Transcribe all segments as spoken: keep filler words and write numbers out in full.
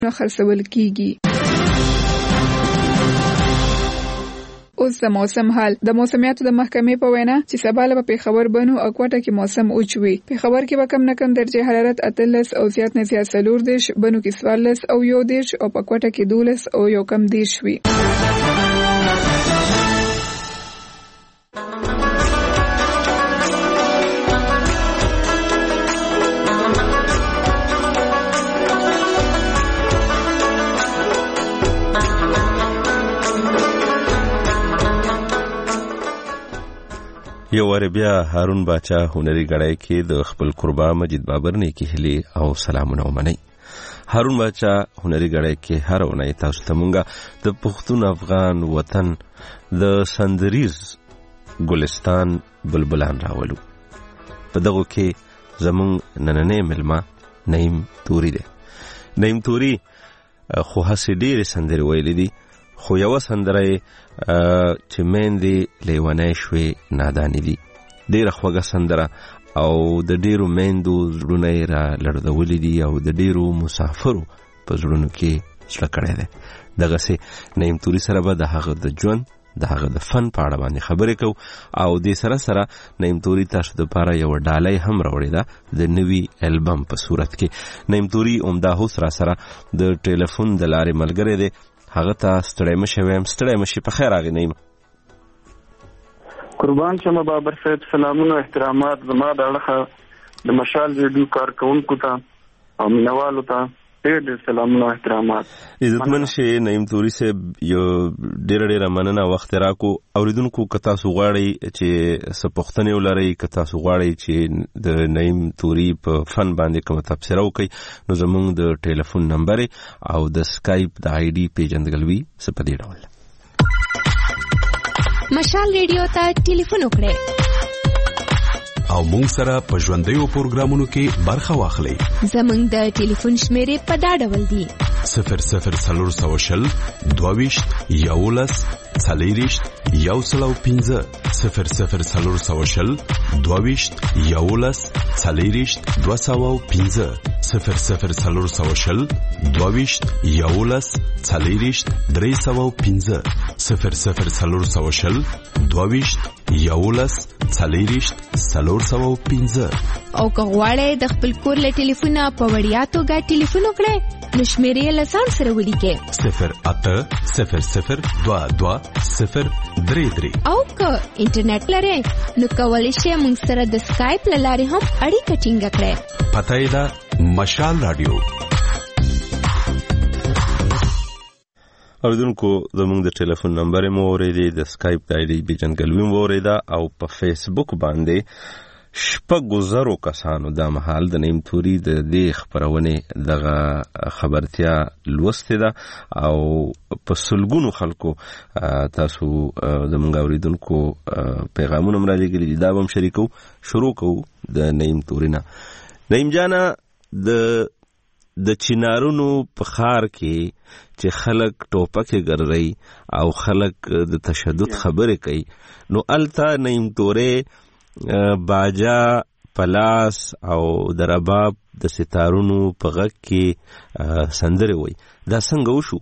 خرڅول کیږي. اوس د موسم حال. د موسمیاتو د محکمې په وینا چې سبا له پېښور بنو او کوټه کې موسم اوچوي. پېښور کې به کم نه کم درجه حرارت اتلس او زیات نه زیات څلور دیش، بنو کې څوارلس او یو دیش او په کوټه کې دولس او یو کم دیش وي. یو ور بیا هارون باچا هنري غړای کې د خپل قربا مجید بابر نه کې هلي او سلامونه ومني. هارون باچا هنري غړای کې هر اونۍ تاسو ته مونږه د پښتون افغان وطن د سندریز ګلستان بلبلان راولو. په دغه کې زمون نننې ملما نعیم توري ده. نعیم توري خو هسې ډېرې سندرې ویلې دي، خو یو سندره چې مېندې لیونی شوې نادانې دي، ډېره خوږه سندره او د ډېرو مېندو زړونه یې را لړزولي دي او د ډېرو مسافرو په زړونو کې زړه کړی دی. دغسې نعیم توري سره به د هغه د ژوند د هغه د فن په اړه باندې خبرې کوو او دې سره سره نعیم توري تاسو دپاره یوه ډالۍ هم راوړې ده د نوي البم په صورت کې. نعیم توري عمده هوس را سره د ټلیفون د لارې ملګری دی. هغه ته ستړی مشه ویم. ستړی مشي. په خیر راغی نعیم. قربان شمه بابر صاحب. سلامونه احترامات زما د اړخه د مشال ریډیو کارکونکو ته او مینوالو ته ډېر ډېر سلامونه احترامات. عزتمن شي نعیم توري صاحب. یو ډېره ډېره مننه وخت راکو. اوریدونکو که تاسو غواړئ چې څه پوښتنې ولرئ، که تاسو غواړئ چې د نعیم توري په فن باندې کومه تبصره وکړئ، نو زموږ د ټلیفون نمبر او د سکایپ د آی ډي پیژندګلوي څه په دې ډول. مشال ریډیو ته ټلیفون وکړئ او مونږ سره په ژوندیو پروګرامونو کې برخه واخلئ. زموږ د ټلیفون شمیرې په دا ډول دي: صفر صفر څلور سوه شل دوه ویشت یولس څلېرویشت یو سل او پنځه، صفر صفر څلور سوه شل دوه ویشت یولس څلېرویشت دوه سوه او پنځه، صفر صفر څلور سوه شل دوه ویشت یولس څلېرویشت درې سوه او پنځه، صفر صفر څلور سوه شل دوه ویشت یولس څلېرویشت څلور سوه او پنځه. او که غواړئ د خپل کور له ټلیفونه په وړیا توګه ټلیفون وکړئ، نو شمیرې له ځان سره ولیکئ: صفر اته صفر صفر دوه دوه صفر درې درې. او که انټرنیټ لرئ، نو کولی شئ موږ سره د سکایپ له لارې هم اړیکه ټینګه کړئ. پته یې ده مشال رادیو. اوریدونکو زموږ د ټلیفون نمبر مو اورېدی، د سکایپ د آی ډي پیژندګلوي مو اورېده او په فیسبوک باندې شپږو زرو کسانو دا مهال د نعیم توري د دې خپرونې دغه خبرتیا لوستې ده او په سلګونو خلکو تاسو زموږ اوریدونکو پیغامونه هم رالیږلي دي. دا به هم شریکو. شروع کوو د نعیم توري نه. نعیم جانه، د د چینارونو په ښار کې چې خلک ټوپکې ګرځي او خلک د تشدد خبرې کوي، نو الته نعیم توري باجا پلاس او د رباب د ستارونو په غږ کې سندرې وایي. دا څنګه وشو؟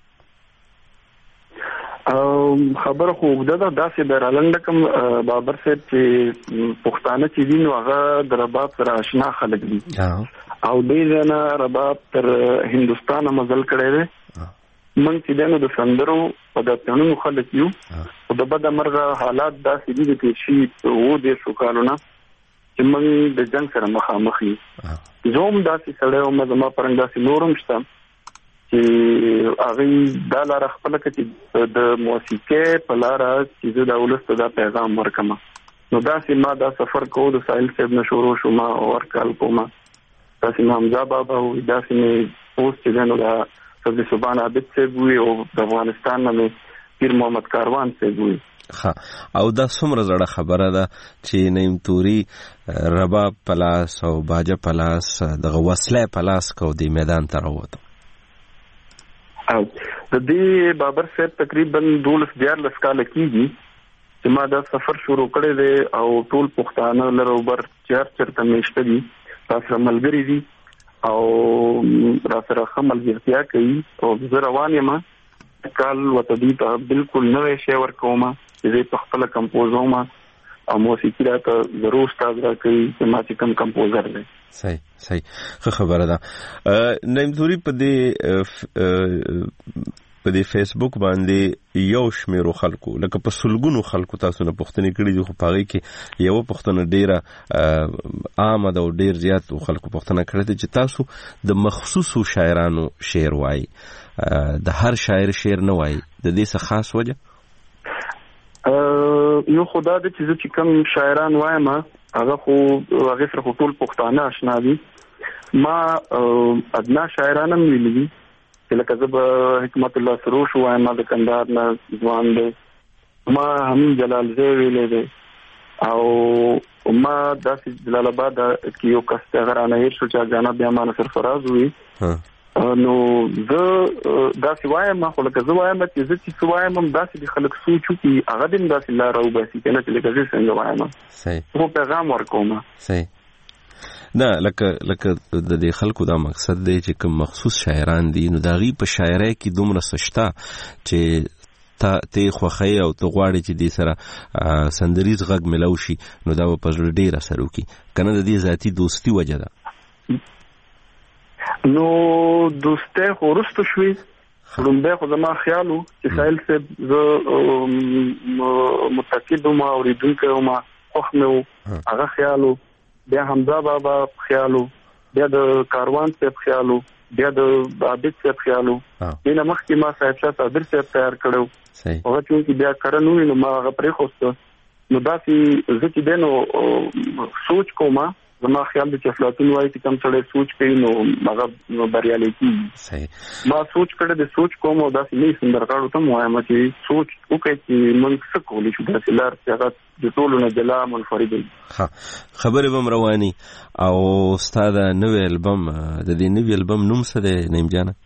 خبره خو اوږده ده. داسې د رالنډه کوم بابر صاحب چې پښتانه چې دي نو هغه د رباب سره اشنا خلک دي او دې ځنه رباب تر هندوستانه مزل کړی دی. من چې دنو د سندرو په د تنونو خلک یو او د بد مرغه حالات داسې دي چې شي وو دې شو کالونه چې من د جنگ سره مخامخ یو. زوم داسې سره او مزما پرنګ داسې نورم شته چې هغه د لار خپل کې د موسیقي په لار چې د ولست د پیغام ورکما. نو داسې ما دا سفر کوو د سایل صاحب نشورو شو ما ورکال کومه داسې حمزه بابا او داسې پوسټ چې نو دا د سبحان عابد صاحب وي او د افغانستان نه پیر محمد کاروان صاحب وي. ها او دا څومره زړه خبره ده چې نعیم توري رباب پلاس او باجه پلاس دغه وسله پلاس کو دی میدان ته راوته. او د دې بابر صاحب تقریبا دولس دیارلس کاله کېږي چې ما دا سفر شروع کړی دی او ټول پښتانه لروبر چار چرته میشته دي تاسو ملګری دي او را سره خمل ځرتیا کوي او زه روان یم کال وتدی ته بالکل نوې شی ورکوم چې په خپل کمپوزوم او موسیقي راته ضرور استاد را کوي چې ما چې کوم کمپوزر دی. صحیح صحیح خبره ده. نعیم توري په دې په دې فیسبوک باندې یو شمیرو خلکو لکه په سلګونو خلکو تاسو نه پوښتنې کړې دي خو په هغې کې یوه پوښتنه ډېره عامه ده او ډېر زیات خلکو پوښتنه کړې ده چې تاسو د مخصوصو شاعرانو شعر وایي، د هر شاعر شعر نه وایي، د دې څه خاص وجه؟ یو خو دا ده چې زه چې کوم شاعران وایم هغه خو هغې سره خو ټول پښتانه اشنا دي. ما ادنا شاعران هم ویلي دي چې لکه زه به حکمت الله سروش وایم، ما د کندهار نه ځوان دی، ما حمید جلالزی ویلی دی، او ما داسې جلال آباد کې یو کس دی هغه رانه هېر شو چې جانا بیا ما نصر فراز وي. نو زه داسې وایم خو لکه زه وایم چې زه چې څه وایم هم داسې د خلک سوچ وکړي هغه دې هم داسې لاره وباسي که نه چې لکه زه څنګه وایم خو پیغام ورکوم. صحیح نه لکه لکه د دې خلکو دا مقصد دی چې کوم مخصوص شاعران دي نو د هغې په شاعرۍ کې دومره څه شته چې ته ته خوښوې او ته غواړې چې دې سره سندریز غږ میلاو شي نو دا به په زړه ډېر اثر وکړي که نه د دې ذاتي دوستي وجه ده. نو دوستۍ خو وروسته شوې لومبی خو زما خیال و چې سایل صاحب زه متقد وم اورېدونکی وم خوښ مې و هغه خیال و، بیا حمزه بابا خیالو، بیا د کاروان صاحب خیالو، بیا د عابد صاحب خیالو، دې نه مخکې ما صاحب شاه صادر صاحب تیار کړو هغه چونکې بیا کره نه وي نو ما هغه پرېښوسته. نو داسې زه چې دی نو سوچ کوم زما خیال دی چې افلاطون وایي چې کوم سړی سوچ کوي نو هغه بریالی کېږي. ما سوچ کړی د سوچ کوم او داسې نوي سندرغاړو ته م وایم چې سوچ وکړئ چې موږ څه کولی شو داسې لار چې هغه د ټولو نه جلا منفرد وي. خبرې به م رواني او ستا د نوي البم د دې نوي البم نوم څه دی نعیم جانه؟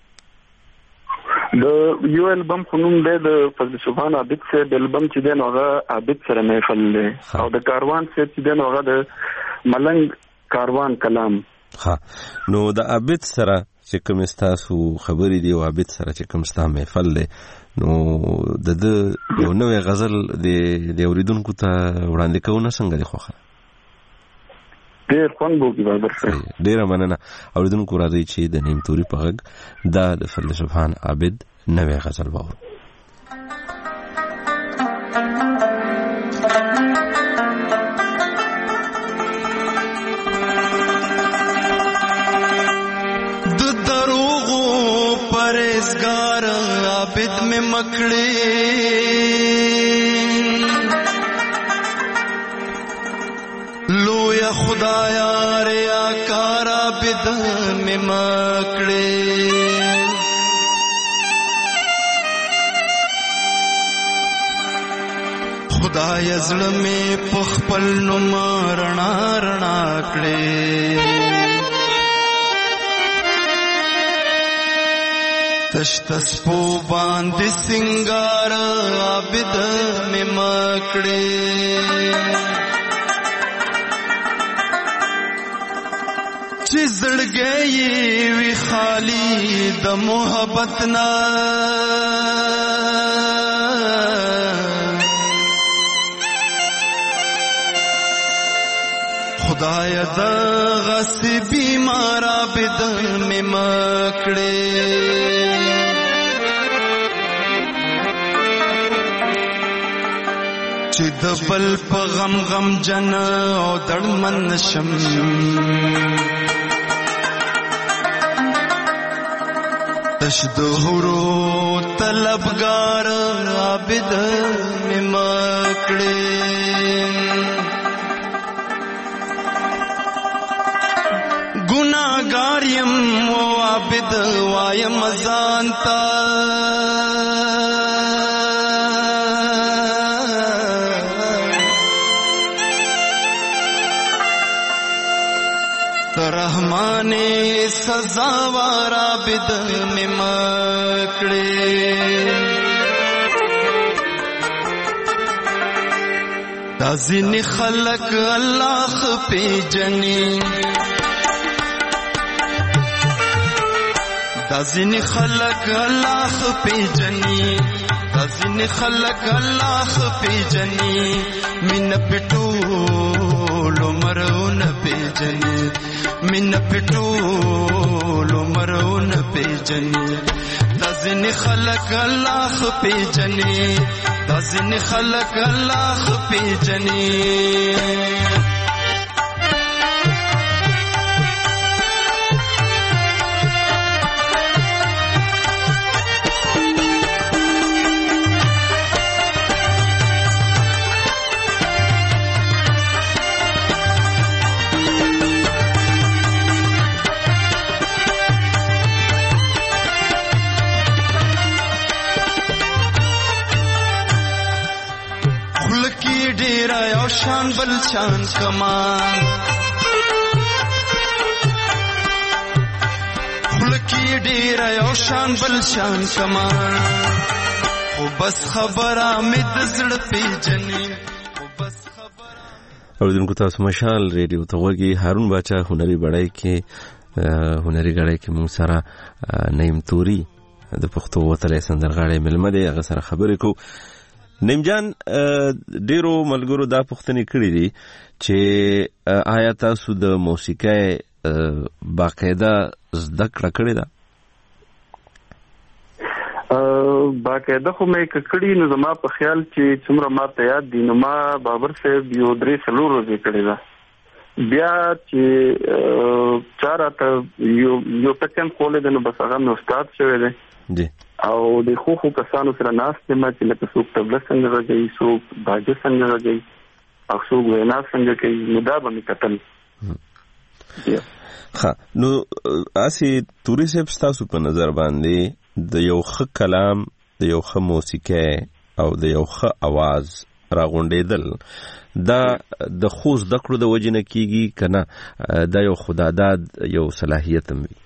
د یو البم خو نوم دی د فضل سبحان عابد صاحب البم چې دی نو هغه عابد سره محفل دی او د کاروان صاحب چې دی نو هغه د ملنګ کاروان کلام. ها نو د عابد سره چې کوم ستاسو خبرې دی او عابد سره چې کوم ستا محفل دی نو د د یو نوې غزل د اوریدونکو ته وړاندې کوونه څنګه دی خوښه؟ ډېر خوند به وکړي بابر صاحب. ډېره مننه. اوریدونکو راځئ چې د نعیم توري په غږ دا د فضل سبحان عابد نوې غزل واورو. عابد میں مکڑے لو یا خدایا ریا کار عابد میں مکڑے خدای زړه میں پخپل نوم رڼا رڼا کړې تشتس پو باندې سنگار عابد میں مکڑے چې زړګی وی خالی د محبت نا خدای د غصې بیمار عابد میں مکڑے چې د بل په غم غم جن او دړمن شم تش دهورو طلبگار عابد میں مکڑے گناہگار یم و عابد وایم ځانتا رحمان سزاوار عابد میں مکڑے دازن خلق اللہ پی جنی دا ځینې خلک الله ښه پیژني دا ځینې خلک الله ښه پیژني مینه په ټول عمر ونه پیژني مینه په ټول عمر ونه پیژني دا ځینې خلک الله ښه پیژني دا ځینې خلک الله ښه پیژني شان بل شان کمان خلکی ډیر یو شان بل شان کمان خو بس خبره مې د زړه پیژني خو بس خبره اوریدونکو تاسو مشال ریډیو ته وګورئ هارون باچا هنري بړای کې هنري غړای کې مون سره نیم توري د پښتو وتلې سندرغاړي ملمه دی هغه سره خبرې کو نیم جان ډیرو ملګرو دا پوښتنې کړې دي چې آیا تاسو د موسیقۍ باقاعده زده کړه کړې ده باقاعده خو مې کړې نو زما په خیال چې څومره ما ته یاد دي نو ما بابر صاحب یو درې څلور ورځې کړې ده بیا چې چاره ته یو یو پکم کولې ده نو بس هغه نو استاد شوی دی جی او د خو خو کسانو سره ناست ما چې لکه څوک تبله څنګه راځي څوک باجه څنګه راځي او څوک وینا څنګه کوي نو دا به مې کتل ها نو اسی توري صاحب تاسو په نظر باندې د یو ښه کلام د یو ښه موسیقي او د یو ښه आवाज راغونډېدل دا د خو زده کړو د وجې نه کیږي کنه دا یو خداداد یو صلاحیت هم وي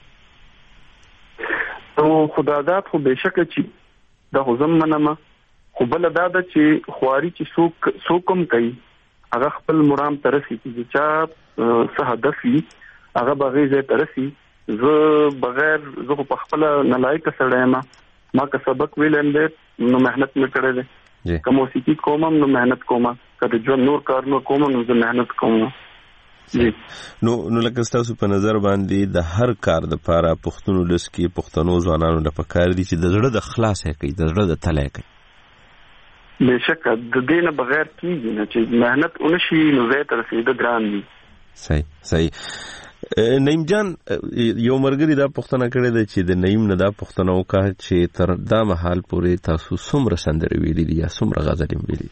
او خداداد خو بهشکه چې دا خو زم منمه خو بل دا ده چې خواري چې څوک څوکم کوي هغه خپل مرام ترسي چې چا څه هدف وي هغه بغیر ترسي زه بغیر زه په خپل نلایق سره ما ما که سبق ویلم دې نو مهنت مې کړې ده کوم موسیقي کوم نو مهنت کوم کله جو نور کار نو کوم نو زه مهنت کوم نو نو لکه تاسو په نظر باندې د هر کار د لپاره پښتون لس کې پښتنو ځوانانو د پکار دي چې د زړه د خلاص کوي د زړه د تلای کوي بهشکه د دې نه بغیر کیږي نه چې مهنت ونشي نو زه تر رسیدل ګران دي صحیح صحیح نیم جان یو مرګري دا پښتنه کړې ده چې د نیم نه دا پښتنه وکړه چې تر دا مهال پورې تاسو څومره سندرې ویلې دي یا څومره غزلې ویلې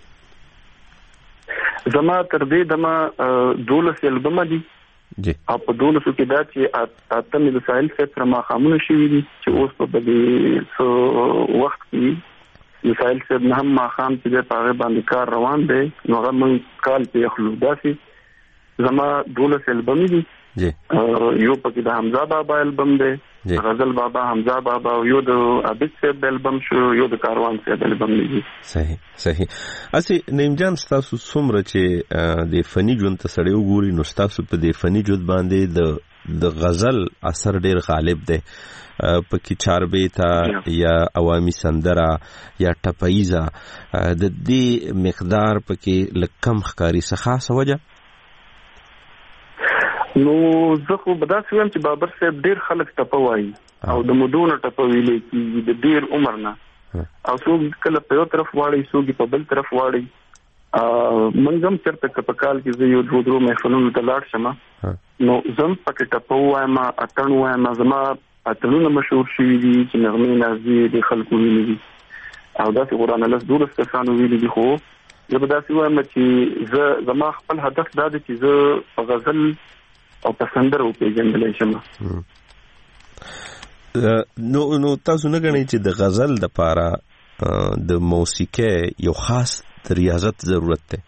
زما تر دې دمه دولس البم دي جی او په دولس کې دا چې اته مې د ساحل سره ما خامونه شوې دي چې اوس په دې وخت کې د ساحل سره نه هم ما خام چې په هغه باندې کار روان دی نو هغه من کال په خلوداسي زما دولس البم دي جی یو پکې د حمزه بابا البم دی غزل بابا حمزه بابا یو د عبد صاحب البم شو یو د کاروان صاحب البم دی صحیح صحیح اسی نیم جان تاسو څومره چې د فني ژوند ته سړیو ګوري نو تاسو په د فني ژوند باندې د د غزل اثر ډیر غالب دی پکې چاربیتا یا عوامي سندره یا ټپایزه د دې مقدار پکې لکم خکاری څخه خاصه وجه نو زه خو به دا سویم چې بابر صاحب ډیر خلک ټپوي او د مدونه ټپوي کی د ډیر عمر نه او څوک کله په یو طرف واړی څوک په بل طرف واړی منځم چرته په کال کې زه یو دوه درو محفلونو ته لاړ شم نو زم پکې ټپوي ما اتنوي ما زما اتلونه مشهور شي دي چې نغمه نازي د خلکو ویلي او دا چې قران الله دولس کسانو ویلي دي خو زه به دا سویم چې زه زما خپل هدف دا دی چې زه په غزل او پسندر او پیژندل شم نو نو تاسو نه غنئ چې د غزل د پاره د موسیقي یو خاص ریاضت ضرورت ده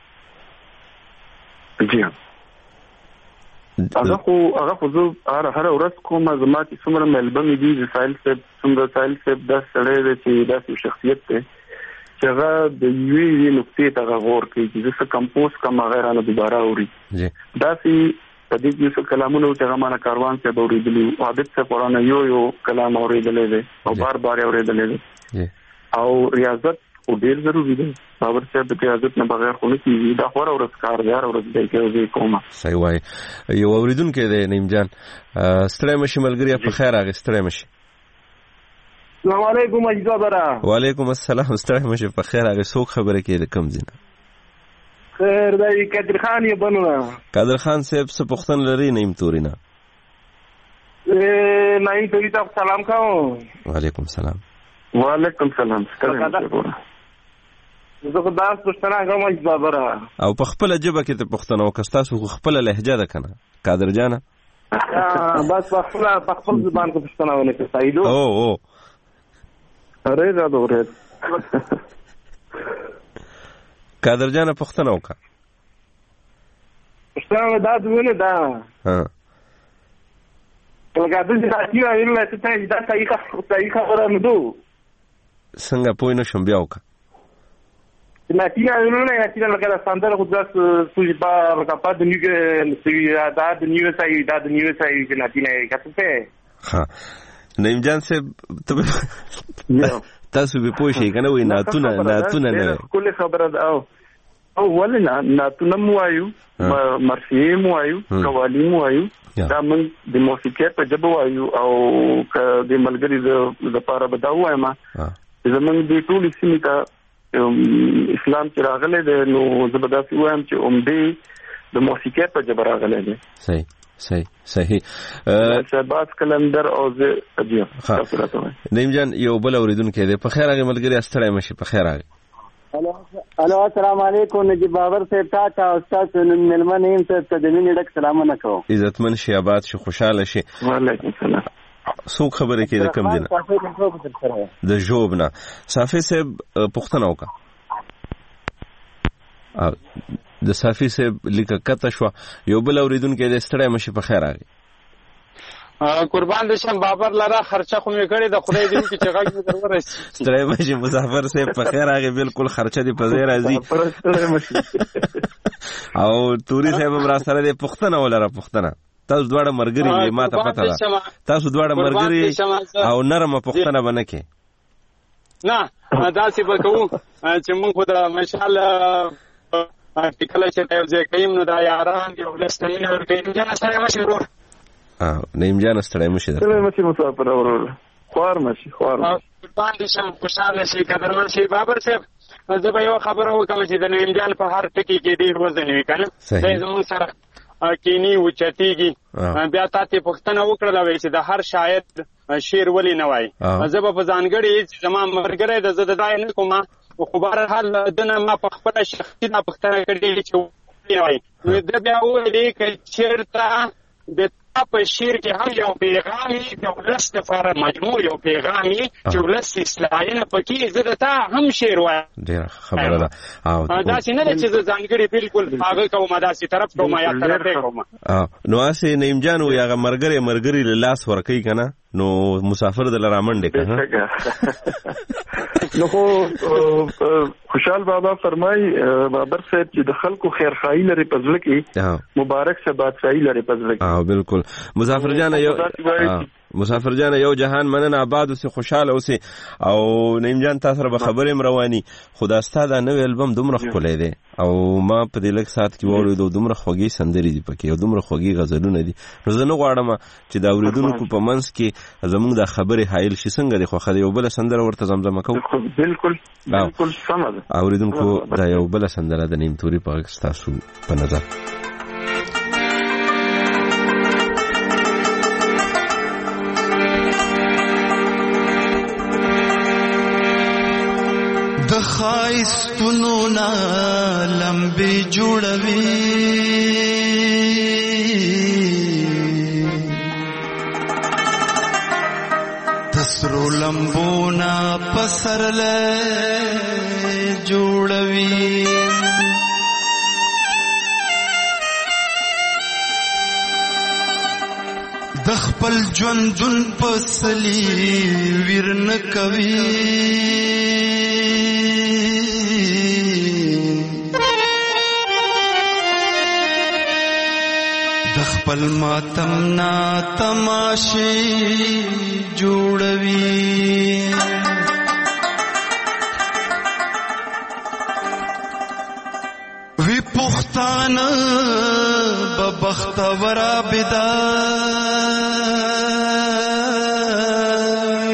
جی هغه خو هغه خو زه هر ورځ کوم زما چې څومره البم دي د سایل سیب څومره سایل سیب د سړی چې داسې شخصیت ده چې هغه د یوې نقطې ته غور کوي چې څه کمپوز کما غیره نه دوباره اوري داسې په دې کې څه کلامونه چې هغه معنا کاروان څخه اوریدلی عادت څخه قرآن یو یو کلام اوریدلې دي او بار بار اوریدلې دي او ریاضت او ډیر ضروری دی. باور صاحب د ریاضت نه بغیر خو نه کیږي. دا خور او رسکار دی او د کې کومه صحیح وای. یو اوریدونکو دی نیم جان ستړی مشي ملګری په خیر راغی ستړی مشي. السلام علیکم اجازه برا. وعلیکم السلام ستړی مشي په خیر راغی. څوک خبره کوي د کم زینه؟ خیر دی قادر خان یې بنو. قادر خان صاحب څه پوښتنه لري نیم تورینا؟ ا نیم توری ته سلام کوم. وعلیکم السلام. وعلیکم السلام. ستاسو زه خو داس پښتنه کوم اجازه برا. او په خپل جبه کې ته پښتنه وکستا سو خپل لهجه ده کنه قادر جانه. بس په خپل په خپل زبان کې پښتنه ونه کې سایدو. او او اره دا دوره قادر جانه پښتنه وکا. پښتنه دا دونه دا. ها ولګا د دې تاسو یې نه ستاسو دا صحیح صحیح خبره نه دو. څنګه پوه نه شم بیا وکا. Natina nu e natina la care standard cu das sujiba la capa de new da de new sai da de new sai de natina e capite. Ha. نیم جان سے تاسو به پوه شئ کنه وای ناتونه ناتونه نه کله خبره ده او او ولنا ناتونه مو وایو مرثیه مو وایو قوالی مو وایو دا من د موسیقي په جبه وایو او د ملګری د لپاره بداو وایم زمونږ د ټول سیمه ته اسلام چې راغله ده نو زبردست وایم چې عمده د موسیقي په جبه راغله ده. صحیح صحیح صحیح. شهباز کلندر او زه اجي تاسو نیم جان یو بل اوریدونکو دی په خیر هغه ملګری استړی مشي په خیر هغه. الو الو السلام علیکم نجیب بابر صاحب تا تا استاد ملمن ایم ته تدمن ډک سلامونه کوم. عزتمن شي آباد شي خوشاله شي. وعلیکم السلام. څوک خبره کوي د کم دینه د جوب نه صافي صاحب پښتنه وکا د صافي صاحب لیکه کته شو یو بل اوریدونکو د ستړی مشي په خیر راغی. قربان دې شم بابر لاره خرچه خو مې کړې د خدای دې کې چې غږ مې درور رسي. ستړی مشي مسافر صاحب په خیر راغی بالکل خرچه دې په ځای راځي او توري صاحب را سره دې پښتنه ولره پښتنه تاسو دواړه مرګري یې ما ته پته ده تاسو دواړه مرګري او نرمه پښتنه بنه کې نه دا سی به کوو چې موږ خو د مشال کله چې یو ځای کوي نو دا یاران یو لستنه ورګي نه سره مشي ورو ا نیم جان ستړی مشي ده ستړی مشي مسافر ورو خوار مشي خوار باندې شم خوشاله شي قدرمن شي بابر صاحب زه به یو خبره وکم چې د نیم جان په هر ټکی کې ډیر وزن وي کنه دا زموږ سره کینی و چتیږي بیا تاسو پښتنه وکړه وای چې د هر شاعر شعر ولې نه وای زه په ځانګړي زما مرګره د زده دای نه کومه خو بهر حال دنه ما په خپل شخصي د پښتنه کړي چې وای نو دا بیا ولې کې چیرته د په شعر کې هم یو پیغامي د ولس لپاره مجموع یو پیغامي چې ولس اصلاحي نه پکې زه تا هم شعر وای ډیر خبره ده او دا چې نه چې ځانګړي بالکل هغه کومه داسې طرف کومه یا طرف کومه نو اسه نیم جان او هغه مرګري مرګري لاس ور کوي کنه نو مسافر د لرامنډه کنه نو خو خوشحال بابا فرمای بابر صاحب چې د خلکو خیرخواهی لري پزله کې مبارک سے بادشاہي لري پزله کې. اه بالکل مسافر جان یو مسافر جان یو جهان مننه آباد اوسه خوشاله اوسه او نیم جان تاسو سره خبرې مروانی خدا ستاد نو البم دومره خولې دي او ما په دې لک سات کې وړو دومره خوږی سندري دي پکې او دومره خوږی غزلونه دي نو زه نه غواړم چې دا اوریدونکو په منځ کې زموږ د خبرې حایل شي څنګه دی خو خدای یو بل سندره ورته زمزمه کو بالکل بالکل سم ده اوریدونکو دا یو بل سندره د نیم توري په تاسو په نظر د خایستونو نا لمبې جوړوي تسرو لمبو نا پسرلې جوړوي د خپل ژوندون پسلی ورن کوي خپل ماتم نا تماشې جوړوي وی پښتانه به بختور عابدان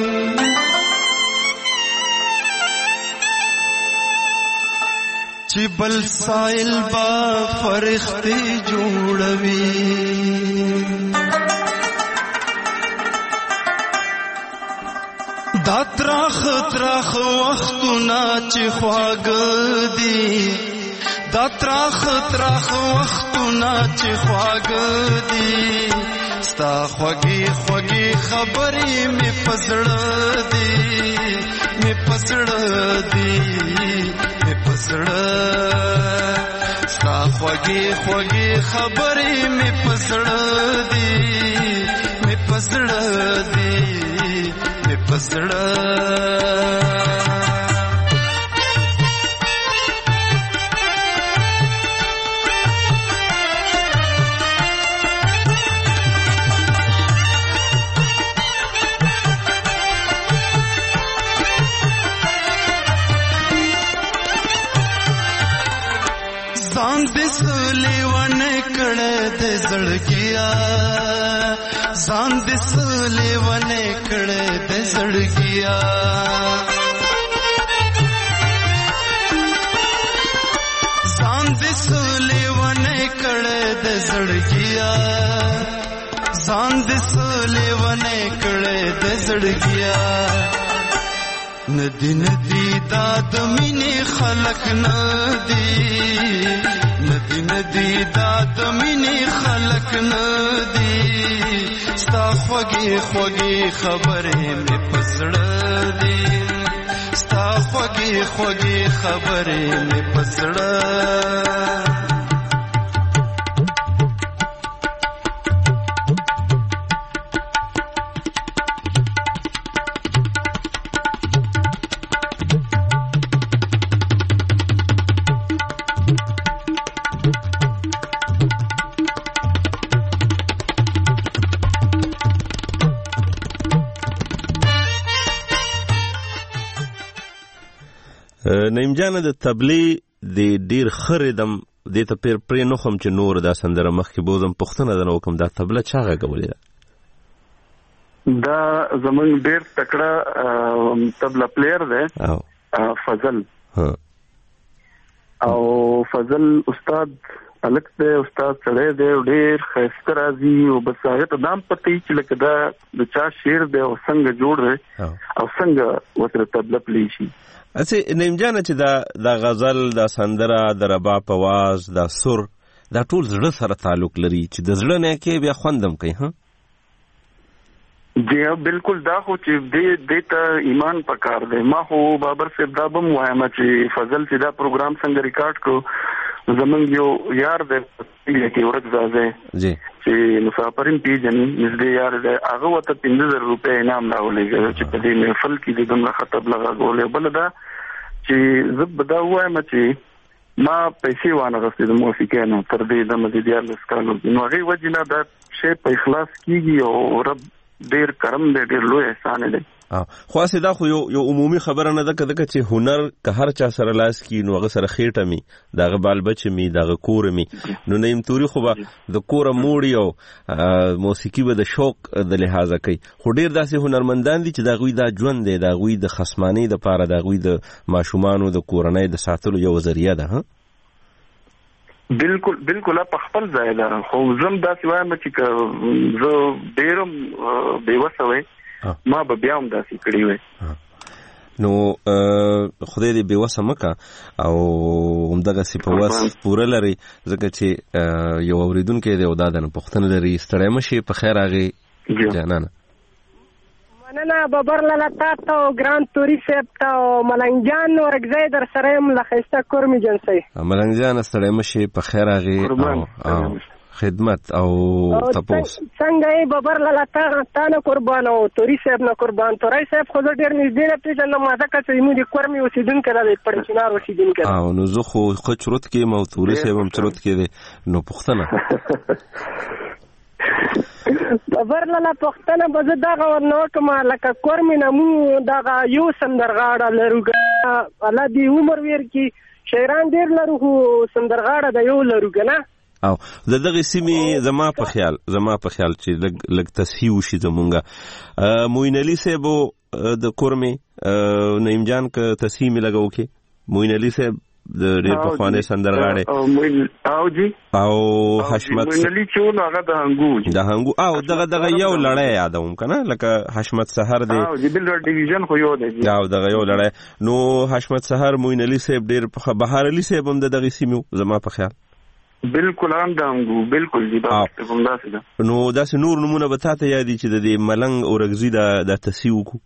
چې بل سائل با فرښتې جوړوي دا تراخ تراخ وختونه چې خواږه دي دا تراخ تراخ وختونه چې خواږه دي ستا خوږې خوږې خبرې مې په زړه دي مې په زړه دي مې په زړه ستا خوږې خوږې خبرې مې په زړه دي مې په زړه دي مې په زړه ځان دې سلیوانه کړه دې زړګیا ځان دې سلیوانه کړه دې زړګیا ځان دې سلیوانه کړه دې زړګیا ځان دې سلیوانه کړه دې زړګیا ندی ندی داد مینې خلق ندی ندی ندی داد مینې خلق ندی ستا خوږې خوږې خبرې مې په زړه دي ستا خوږې خوږې خبرې مې په زړه نیم جان د تبلی د ډیر خریدم د ته پیر پرې نو خم چې نور دا سندره مخکې بوزم پښتنه د نو کوم دا تبله چا غولې دا زمون ډیر تکړه تبله پلیئر دی فضل او فضل استاد الک دی استاد سره دی ډیر خسته راځي او بس هغه ته دام پتی چې لکه دا د چا شعر دی او څنګه جوړ دی او څنګه وتر تبله پلی شي اته نیم جان چې دا د غزل د سندره د رباب आवाज د سر دا ټول زړه سره تعلق لري چې د زړه نه کې بیا خوندم کوي ها جی بالکل دا خو چې دې دې ته ایمان پکار دی ما خو بابر صاحب دا بم وایم چې فضل چې دا پروګرام څنګه ریکارډ کو زمونږ یو یار دی چې ورک ځای جی چې مسافرین پیژنې نږدې یار دی هغه وته پنځه زره روپۍ انعام راولېږه چې په دې محفل کې د دومره خطب لګولې بل دا چې زه به دا وایم چې ما پیسې وانه غوښتې د موسیقۍ نه تر دې د مزید یارلس کالو نو هغې وجې نه دا شی په اخلاص کېږي او رب ډېر کرم دی ډېر لوی احسان دی خو اسې دا خو یو یو عمومي خبره نه ده که ځکه چې هنر که هر چا سره لاس کي نو هغه سره خېټه می د هغه بال بچه می د هغه کور می نو نیم توري خو به د کوره موړي او موسیقي به د شوق د لحاظه کوي خو ډېر داسې هنرمندان دي چې د هغوی دا ژوند دی د هغوی د خصمانۍ دپاره د هغوی د ماشومانو د کورنۍ د ساتلو یو ذریعه ده ها بالکل بالکل په خپل ځای ده خو زم داسې وایم چې زه ډېر بېوسه وی ما به بیا هم داسې کړي وی نو خدای دې بېوسه مکه او همدغسې په وس پوره لري ځکه چې یو اورېدونکی دی او دا د نه پوښتنه لري ستړی مه شي په خیر هغې جانانه مننه ببر لاله تا ته او ګران توري صاحب ته او ملنګ جان ورکزی در سره یم له ښایسته کور مې جنسۍ ملنګ جانه ستړی مه شي په خیر هغې خدمت او تپوس څنګه یې ببر لاله تا نه قربان او توري صاحب نه قربان توري صاحب خو زه ډېر نږدې نه پېژنم ځکه چې زموږ د کور مې اوسېدونکی دی د پړچینار اوسېدونکی دی او نو زه خو ښه چروت کې یم او توري صاحب هم چروت کې دی نو پوښتنه بابر لاله پښتنه به زه دغه ورنه وکړم لکه کور مې نه مو دغه یو سندرغاړه لرو الله دې عمر ورکړي شاعران ډېر لرو خو سندرغاړه د یو لرو که نه او د دغه سیمې زما په خیال زما په خیال چې لږ لږ تصحیح وشي زمونږه معین علي صاحب د کور مې نعیم جان که تصحیح مې لږه وکړي معین علي صاحب د ډېر پخوانی سندرغاړی او جی او حشمت معین علي چې ول هغه د هنګو د هنګو او دغه دغه یو لړۍ یادوم که نه لکه حشمت سحر دی او جی بل ډیویژن خو یو دی او دغه یو لړۍ نو حشمت سحر معین علي صاحب ډېر بهار علي صاحب هم د دغې سیمې زما په خیال بالکل هم د هنګو بالکل جی داسې ده نو داسې نور نمونه به تا ته یاد دي چې د دې ملنګ اورګزي دا تصحیح وکړو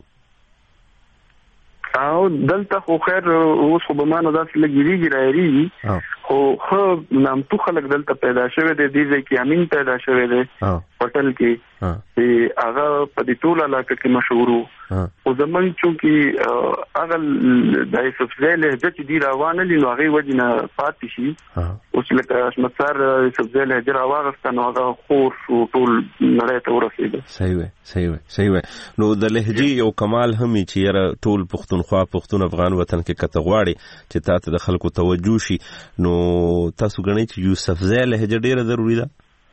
او دلته خو خیر اوس خو به ما نه داسې لږ یېرېږي راایرېږي خو ښه نامتو خلک دلته پیدا شوی دی دې ځای کې امین پیدا شوی دی پټل کې چې هغه په دې ټول علاقه کې مشهور و خو زمونږ چونکې هغه د یوسفزۍ لهجه چې دي روانه لي نو هغې وجې نه پاتې شي اوس لکه حشمت سحر یوسفزۍ لهجه راواغسته نو هغه خور شو ټول نړۍ ته ورسېده صحیح وی صحیح وی صحیح وی نو د لهجې یو کمال هم چې یاره ټول پښتونخوا پښتون افغان وطن کې کته غواړي چې تا ته د خلکو توجه شي نو تاسو ګڼئ چې یوسفزۍ لهجه ډېره ضروري ده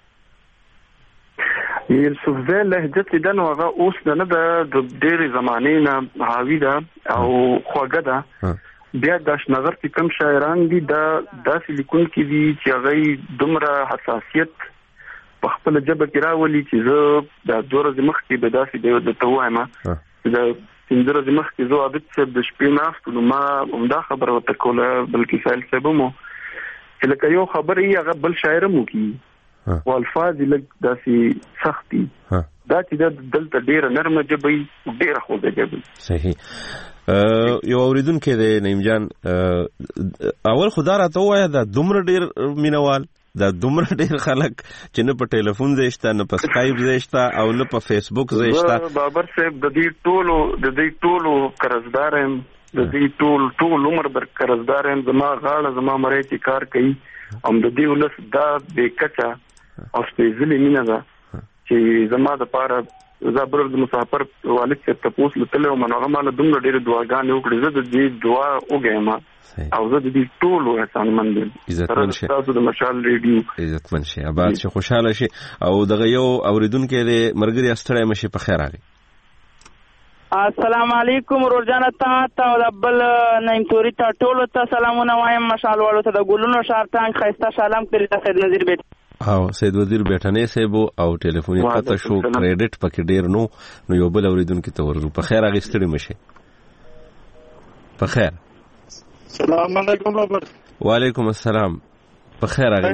یوسفزۍ لهجه چې ده نو هغه اوس نه ده د ډېرې زمانې نه حاوي ده او خوږه ده بیا د اشنغر چې کوم شاعران دي دا داسې لیکونکي دي چې هغوی دومره حساسیت په خپله ژبه کې راولي چې زه د دوه ورځې مخکې به داسې درته ووایم چې د پنځه ورځې مخکې زه عابد صاحب د شپې ناست نو ما همدا خبره ورته کوله بلکې سایل صاحب هم چې لکه یو خبره یې هغه بل شاعر هم وکړي خو الفاظ یې لږ داسې سخت دي دا چې دلته ډېره نرمه ژبه وي ډېره خوږه ژبه صحیح یو اوریدونکی دی نعیم جان اول خو دا راته ووایه دا دومره ډېر مینوال دا دومره ډېر خلک چې نه په ټلیفون ځای شته نه په سکایپ ځای شته او نه په فیسبوک ځای شته بابر صاحب د دې ټولو د دې ټولو قرضدار یم د دې ټول ټول عمر بر قرضدار یم زما غاړه زما مری چې کار کوي هم د دې ولس دا بې کچه او سپېڅلې مینه ده چې زما دپاره زه بل د مسافر والد صاحب تپوس لتلی وم نو هغه ماله دومره ډېرې دعاګانې وکړې زه د دې دعا وږیم او زه د دې ټولو احسانمند یم ستاسو د مشال ریډیو عزتمن شي اباد شي خوشحاله شي او دغه یو اوریدونکی دی ملګري ستړی مه شي په خیر راغی السلام علیکم ورورجانه تا ته او د بل نعیم توري ته ټولو ته سلامونه وایم مشال والو ته د ګلونو ښار ټانک ښایسته سلام کړي ته سید نظیر بیت او سید وزیر بیٹنې صاحب او ټلیفوني قطع شو کریډټ پکې ډیر نو نو یو بل اوریدونکو ته ورغو په خیر هغه ستړي مشه په خیر السلام علیکم بابر وعلیکم السلام په خیر هغه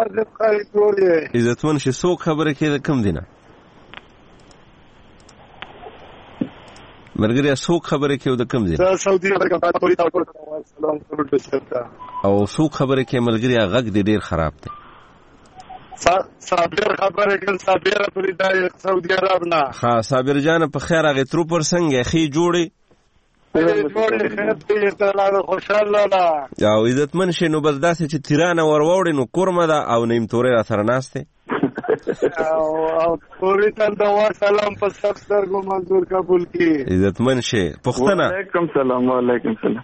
عزتمن شي څوک خبره کې کم دینه مرګري څوک خبره کې د کم دینه سعودي عربه او څوک خبره کې مرګري غږ ډیر خراب دی صابر خبره کړ صابر پرې د سعودي عرب نه ها صابر جان په خیر هغه تر پر څنګه خي جوړي جوړي خیر دې ته خوشاله لا او عزتمن شي نو بس داسې چې تیرانه ور وړي نو کورمه ده او نیم تورې را سره ناشته او او پوری ته د سلام په سر کو منظور قبول کی عزتمن شي پښتنه وعلیکم سلام وعلیکم سلام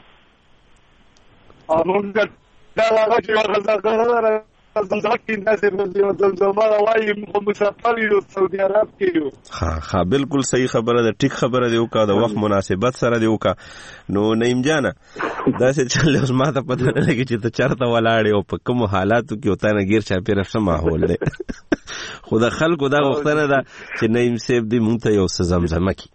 امون دا هغه چې ورغله زمزمه ناصر زمزمه وايي مسافر یو سعودي عرب کې یو ها ها بالکل صحیح خبره ده ټیک خبره دی او کا د وخت مناسبت سره دی او کا نو نعیم جان دا چې چل اوس ما ته پته نه لګی چې ته چرته ولاړې او په کوم حالاتو کې وتا نه غیر چا پیر څه ماحول دی خدا خلکو دا وختنه ده چې نعیم صاحب دی مونږ ته یو زمزمه کی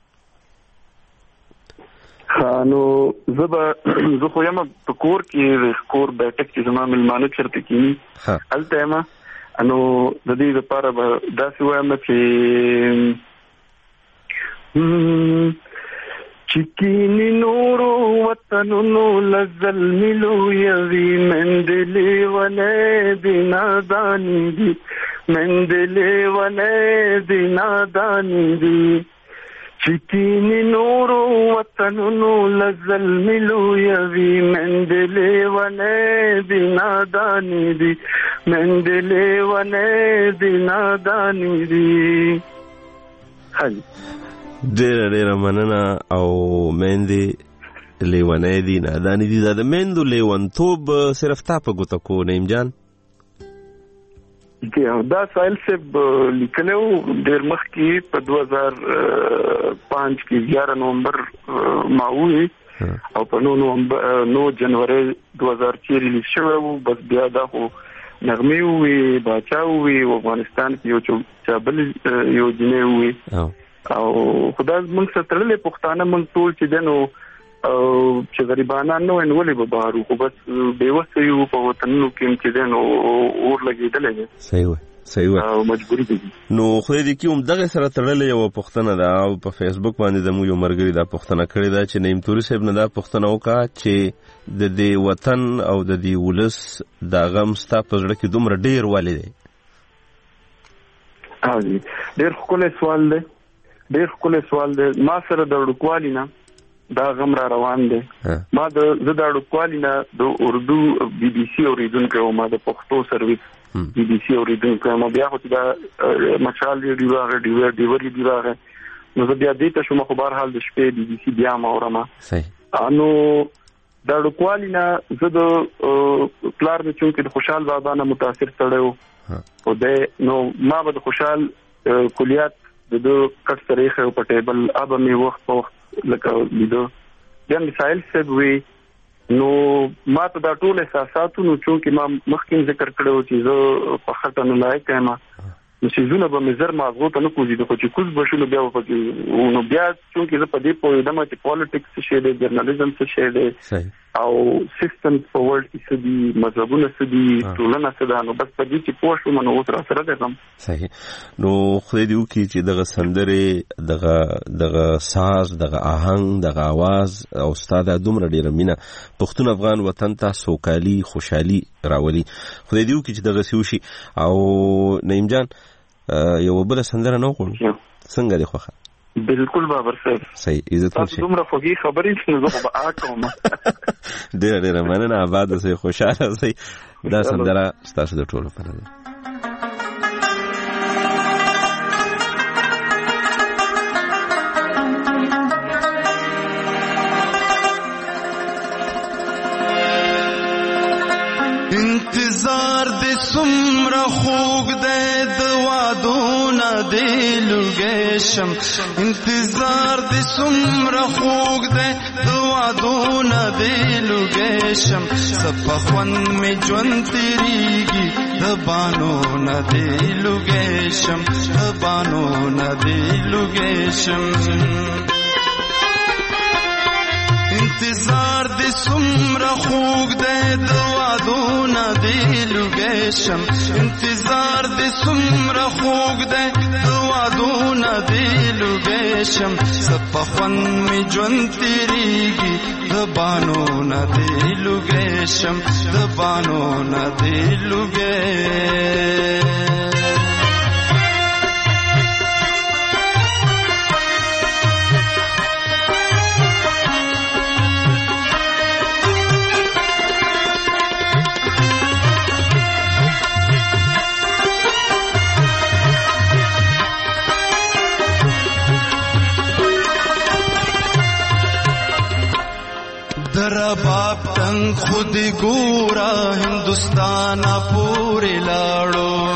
نو زه به زه خو یم په کور کې د کور بیټک چې زما مېلمانه چېرته کېني هلته یم نو د دې لپاره به داسې وایم چې چې کینې نورو وطنونو له ظلمې لویوي مندلې ولې د نادانې دي مندلې ولې د نادانې دي چکینی نورو وطنونو لظلم لویوی مندلې ولې بنادانی دی مندلې ونه دي نادانی دي. هاي ډېر ډېر مننه. او مندې لیونې دي نادانی دي، دا د مندو لیونتوب صرف تا په ګوته کو نعیم جان؟ دا سایل صاحب لیکلو ډېر مخکې په دو هزار پنځه کې یاره نومبر ماوي او په نو نومبر نو جنوري دو هزار چار ریلیز شوی وو. بس بیا دا خو نغمې وي باچا وي افغانستان کې یو چابل یو جنې وي او خدای موږ سره تړلې پښتانه موږ ټول چې دنو او چې غریبانان نو ان ولې به بهارو خو بس بیوسه یو په وطنونو کې چې دنو اور لګېدلې. صحیح وي صحیح وي او مجبوری دي. نو خو دې کوم دغه سره تړلې یو پښتنه دا او په فیسبوک باندې د مو یو مرګري دا پښتنه کړې دا چې نعیم توري صاحب نه دا پښتنه وکا چې د دې وطن او د دې ولس دا غم ستا په زړه کې دومره ډېر والي دی. ها دي ډېر خپل سوال دی ډېر خپل سوال دی. ما سره د وړوکوالي نه دا غم را روان دی. ما د زه د وړوکوالي نه د اردو بي بي سي اوریدونکو او ما د پښتو سرویس بي بي سي اوریدونکو ما بیا خو دا مشال دی راغی دی ور دی راغی نو زه بیا دې ته شوم خو بهر حال د شپې بي بي سي بیا ما اورم. صحیح. انو د وړوکوالي نه زه د پلار مې چونکې د خوشحال بابا نه متاثر سړیو او د نو ما به د خوشحال کلیات د دو کټ سره خو په ټیبل اب مې وخت په وخت لکه لیدو بیا مثال څه وي نو ما ته دا ټول احساساتو نو چې ما مخکې ذکر کړو چې زه په خطر نه لایق یم نو چې زونه به مزر ماغو ته نه کوزي د خو چې کوز بشو بیا په نو بیا چې زه په دې په دمه چې پالیټکس څه شي دی جرنالیزم څه شي دی او سیستم په ورلد کې څه دي مذهبونه څه دي ټولنه څه ده نو بس په دې چې پوه شو نو اوس را سره ده. صحیح. نو خو دې وکي چې دغه سندره دغه دغه ساز دغه آهنګ دغه आवाज او استاد دومره ډیره مینه پښتون افغان وطن ته سوکالي خوشحالي راولي. خو دې وکي چې دغه سیوشي او نعیم جان یو بل سندره نو کوم څنګه دی خوخه؟ بالکل بابر صاحب. صحیح. عزت ورشي. تاسو دومره خوږی خبرې چې زه به آکوم. ډېر ډېر مننه آباد اوسئ خوشاله اوسئ. دا سندره ستاسو د ټولو لپاره ده. انتظار دې څومره خوږ دی د وعدو نه دی لوګېشم انتظار دې څومره خوږ دی د وعدو نه دی لوګېشم څه په خوند مې ژوند تېرېږي د بانو نه دی لوګېشم د بانو نه دی لوګېشم انتظار دې څومره خوږ دی د وعدو نه دی لوګېشم انتظار دې څومره خوږ دی د وعدو نه دی لوګېشم څه په خوند مې ژوند تېرېږي د بانو نه دی لوګېشم د بانو نه دی لوګېشم. رباب تنگ خود گورا ہندوستان پورے لاڑو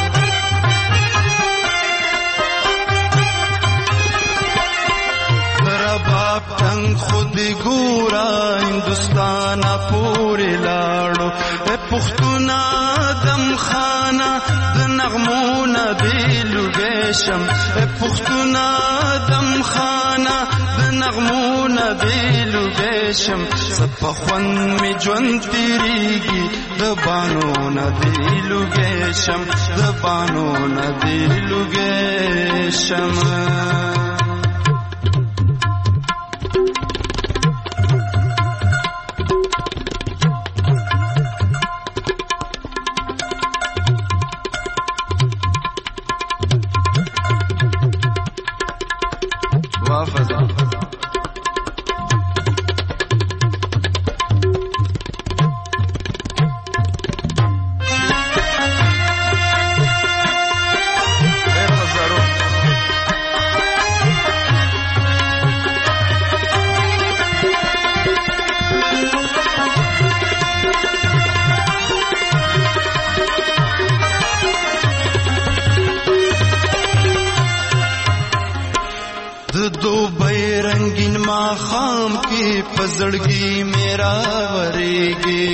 رباب تنگ خود گورا ہندوستان پورے لاڑو اے پختونا دم خانہ د نغمونا دی لوګېشم اے پختونا دم خانہ د نغمونا دی لوګېشم څه خوند مې ژوند تېرېږي د بانو نه دی لوګېشم د بانو نه دی لوګېشم. ماخام کې پزړګي میرا ورېږي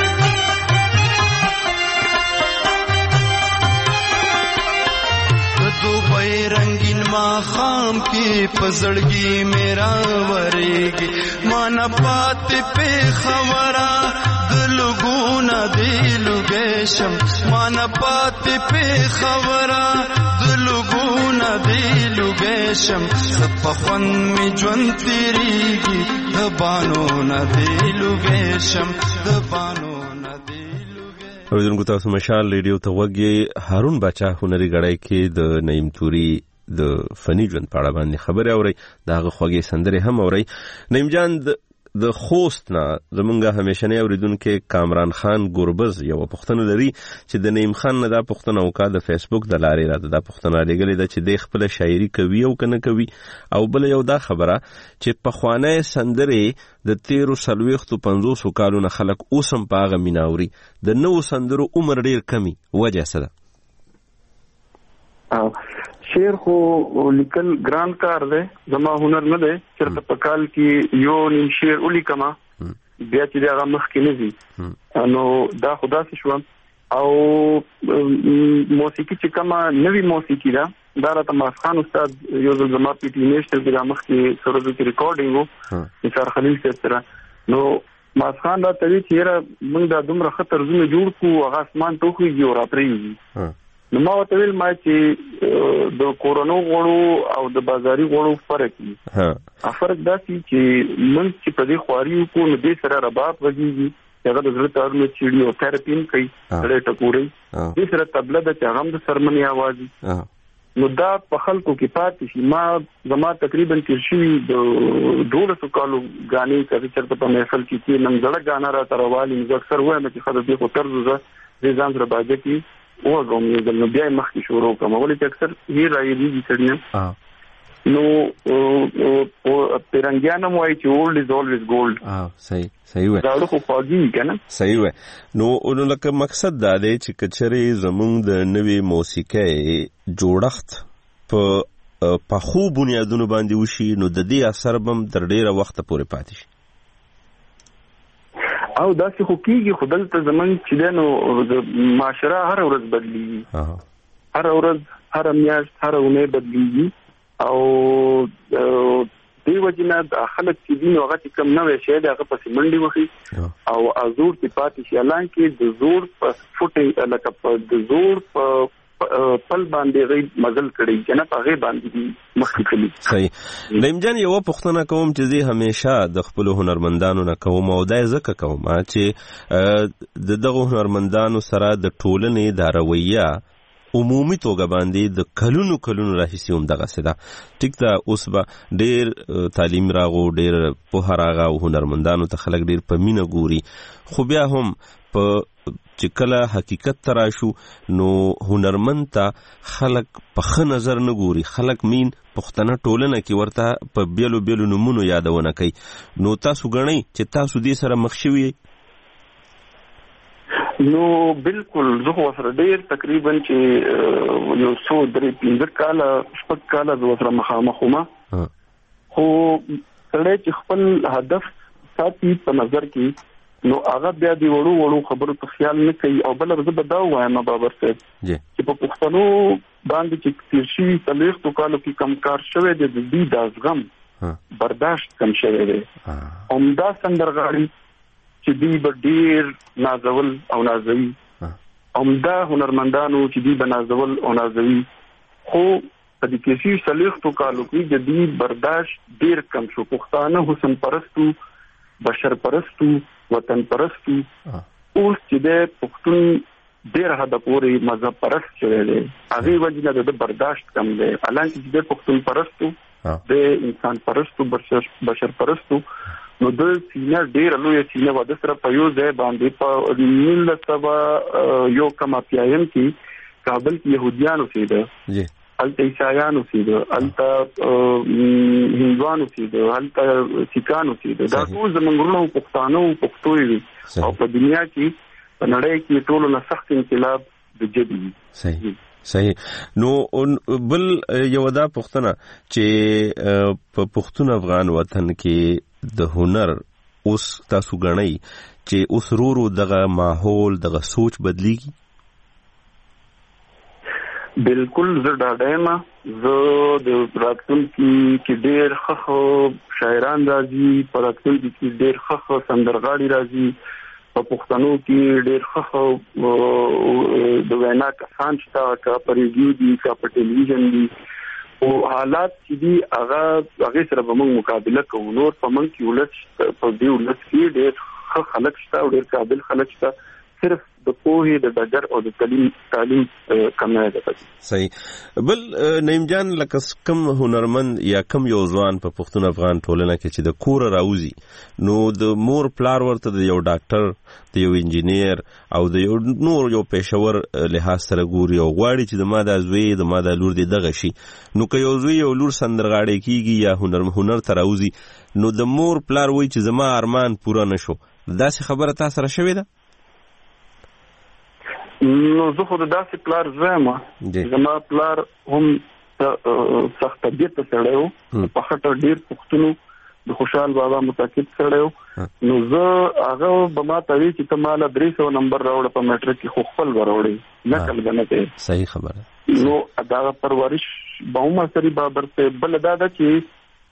دوبای رنگین ماخام کې پزړګي میرا ورېږي مان پات په خبره دلګونه دلګشم مان پات په خبره دلګونه دلګشم په می ژوند تیریږي د بانو نه دلګشم د بانو نه دلګ اوریدونکو تاسو مشال ریډیو ته وګورئ. هارون باچا هنري غړای کې د نعیم توري د فني ژوند په اړه باندې خبرې اوري داغه خوږې سندرې هم اوري. نعیم جان د خوست نه زمونږه همیشنی اوریدونکو کامران خان ګوربز یو پښتنه لري چې د نعیم خان نه دا پښتنه او کا د فیسبوک د لارې را ده پښتنه لګلې ده چې د خپل شاعري کوي او کنه کوي او بل یو دا خبره چې په خوانه سندرې د تیرو سلويختو پنځوس کالو نه خلک اوسم پاغه میناوري د نو سندرو عمر ډیر کمی وجه څه ده؟ شعر خو لیکل ګران کار دی زما هنر نه دی چېرته په کال کې یو نیم شعر ولیکمه بیا چې هغه مخکې نه ځي نو دا خو داسې شوم او موسیقي چې کومه نوې موسیقي ده دا راته ماسخان استاد یو ځل زما پی ټي نیشنل کې مخکې سروزو کې ریکارډینګ وو نثار خلیل صاحب سره نو ماسخان راته وی چې موږ دا دومره خطر زونه جوړ کو هغه اسمان توخیږي او راپریږي نو ما ورته ویل ما چې د کورونو غړو او د بازاري غړو فرق دی ها فرق دا چې موږ چې په دې خواري کو نو دې سره رباب وږي هغه د زړه تارونو چیړي او تھراپین کوي سره ټکوري دې سره تبله د چغم د سرمنی आवाज نو دا په خلکو کې پاتې شي ما زما تقریبا تیر شي د دولسو کالو غانې چې چرته په محفل کې چې نن زړه غانا را تروالي نو اکثر وایم چې خدای دې خو طرز زه ځان سره باجه کې او کوم یو د نو بیا مخکې شروع کوم ولې چې اکثر هی راځي دي چې نو او پیرنګیانو وایي چې اولډ از اولویز ګولډ اه صحیح صحیح وای دا خو فاجی کنه صحیح وای نو نو لکه مقصد دا دی چې کچري زمونږ د نوې موسیقي جوړښت په په خو بنیادونو باندې وشي نو د دې اثر بم تر ډیره وخت پورې پاتې شي او دا څه خو کیږي خدای ته زمون چې دنو معاشره هر ورځ بدلیږي هر ورځ هر میاشت هر اونۍ بدلیږي او دیو جنا د خلک چې دین هغه کم نه وي شه هغه پسې منډي وخی او ازور په پاتې شي لان کې د زور په فوټي لکه په د زور په پل باندې غي مزل کړي کنه په غي باندې مخکې کړي صحیح نیم جان یو پښتنه کوم چې زه همیشه د خپل هنرمندانو نه کوم او دای زکه کوم چې د دغه هنرمندانو سره د ټولنې د رویه عمومي توګه باندې د کلونو کلونو راهیسې هم دغه سده ټیک دا اوس به ډېر تعلیم راغو ډېر په هراغه هنرمندانو ته خلک ډېر په مینه ګوري خو بیا هم په چې کله حقیقت تراشو نو هنرمند ته خلک په ښه نظر نه ګوري خلک مين پښتنه ټولنه کې ورته په بیلو بیلو نمونو یادونه کوي نو تاسو غنئ چې تاسو دې سره مخ شوي نو بالکل زه سره ډېر تقریبا چې یو څو درې پنځه کاله شپږ کاله زه سره مخامخ وم خو سړی چې خپل هدف ساتي په نظر کې نو هغه بیا دی وړو وړو خبرو ته خیال نه کوي او بل زه به دا وایم بابر صاحب چې په پښتنو باندې چې تیر شي څلوېښتو کالو کې کمکار شوی دی د دې د زغم برداشت کم شوی دی همدا سندرغاړي چې دی به ډیر نازول او نازوي همدا هنرمندانو چې دی به نازول او نازوي خو په دې کې چې څلوېښتو کالو کې د دې برداشت ډیر کم شو پښتانه حسن پرستو بشر پرستو وطن پرستو اوس چې د پښتون ډیر حد پورې مذهب پرست شوی دی هغه وجه د برداشت کم دی الان چې د پښتون پرستو د انسان پرستو بشر پرستو نو د سینه ډیر لوی سینه و د سره په یو ځای باندې په نیل سبا یو کما پیایم کې کابل کې يهوديان اوسېده جی الته عیسایان اوسېده الته هندوان اوسېده الته سیکان اوسېده دا ټول زمونږونو پښتانه او پښتوي او په دنیا کې په نړۍ کې ټول نه سخت انقلاب د جدي صحیح صحیح. نو بل یو دا پوښتنه چې په پښتون افغان وطن کې د هنر اوس تاسو غنئ چې اوس رورو دغه ماحول دغه سوچ بدلیږي؟ بالکل زه ډاډه یم. زه د راتلونکي کې ډېر ښه شاعران راځي، په راتلونکي کې ډېر ښه سندرغاړي راځي، په پښتنو کې ډېر ښه د وینا کسان شته، که په ریډیو دي که په ټلویزیون دي. او حالات چې دي هغه هغې سره به موږ مقابله کوو. نور په موږ کې ولس په دې ولس کې ډېر ښه خلک شته او ډېر قابل خلک شته، صرف د پوهې د ډګر او د تعلیم تعلیم کمی ده. صحیح. بل نعیم جان، لکه کم هنرمند یا کم یو ځوان په پښتون افغان ټولنه کې چې د کوره راوځي، نو د مور پلار ورته د یو ډاکټر، د یو انجینیر او د یو نور یو پېښور لحاظ سره ګوري او غواړي چې د ما د زوی د ما د لور دی دغه شي. نو که یو زوی یو لور سندرغاړی کیږي یا هنر هنر ته راوځي، نو د مور پلار وایي چې زما ارمان پوره نشو. داسې خبره تا سره شوې ده؟ نو زه خو د داسې پلار زویم. زما پلار هم سخت طبیعت سړی و، په خټه ډېر پښتون، د خوشحال بابا متعقب سړی و. نو زه هغه به ما ته وایي چې ته ما له درې سوه نمبر راوړه په میټرک کې، خو خپل به راوړې، نقل به نه کوې. صحیح خبره. نو دغه پرورش به هم اثري بابر ته. بله دا ده چې